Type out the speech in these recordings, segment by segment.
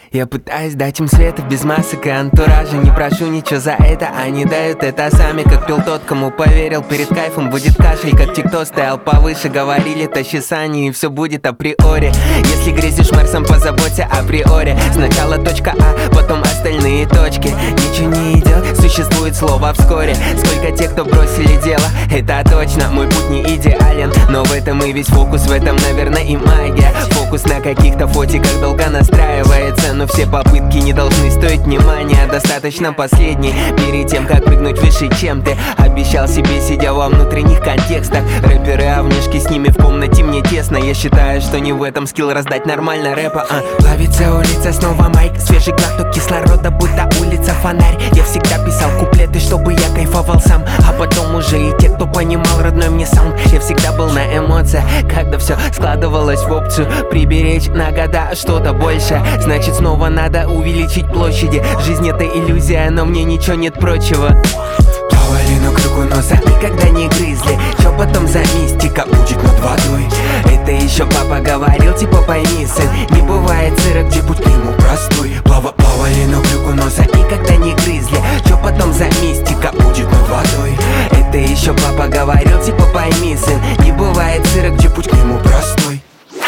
Я пытаюсь дать им света без масок и антуража. Не прошу ничего за это, они дают это сами. Как пил тот, кому поверил, перед кайфом будет кашель. Как тик-то стоял повыше, говорили, тащи сани, и все будет априори. Если грезишь Марсом, позаботься априори. Сначала точка А, потом остальные точки. Ничего не идет, существует слово вскоре. Сколько тех, кто бросили дело, это точно. Мой путь не идеален, но в этом и весь фокус. В этом, наверное, и магия. Фокус на каких-то фотиках долго настраивается. Но все попытки не должны стоить внимания. Достаточно последней, перед тем, как прыгнуть выше, чем ты обещал себе, сидя во внутренних контекстах. Рэперы, а внешки с ними в комнате мне тесно. Я считаю, что не в этом скилл раздать нормально рэпа. Плавится улица, снова майк, свежий глоток кислорода, будто улица фонарь. Я всегда писал куплеты, чтобы я кайфовал сам, а потом уже и те, кто понимал родной мне саунд. Я всегда был на эмоциях, когда все складывалось в опцию приберечь на года что-то большее. Значит, снова надо увеличить площади. Жизнь это иллюзия, но мне ничего нет прочего. Плавали, но кругу носа никогда не грызли. Чё потом за мистика будет над водой? Это еще папа говорил, типа пойми, сын, не бывает сыра, где путь к нему простой. Плавали, но кругу носа никогда не грызли. Чё потом за мистика будет над водой? Это еще папа говорил, типа пойми, сын, не бывает сыра, где путь к нему простой.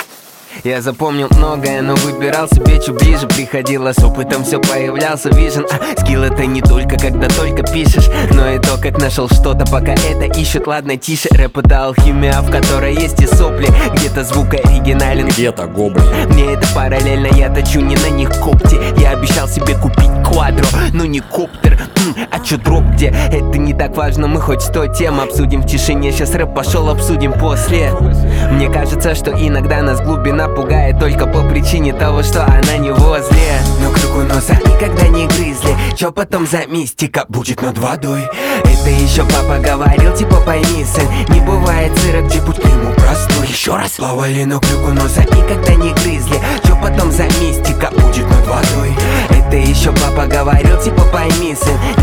Я запомнил многое, но выбирал себе чуть ближе. Приходило с опытом, все появлялся вижен. Скилл это не только когда только пишешь, но и то, как нашел что-то, пока это ищут. Ладно, тише, рэп это алхимия, в которой есть и сопли. Где-то звук оригинален, где-то гоблин. Мне это параллельно, я точу не на них когти. Я обещал себе купить квадро, но не коптер. А чё дроп где? Это не так важно, мы хоть 100 тем обсудим в тишине. Сейчас рэп пошел, обсудим после. Мне кажется, что иногда нас глубина пугает только по причине того, что она не возле. Но кругу носа никогда не грызли. Чё потом за мистика будет над водой? Это еще папа говорил, типа пойми, сын, не бывает сыра, где путь к нему простой. Еще раз. Плавали, но кругу носа никогда не грызли. Чё потом за мистика будет над водой? Это еще папа говорил, типа пойми, сын,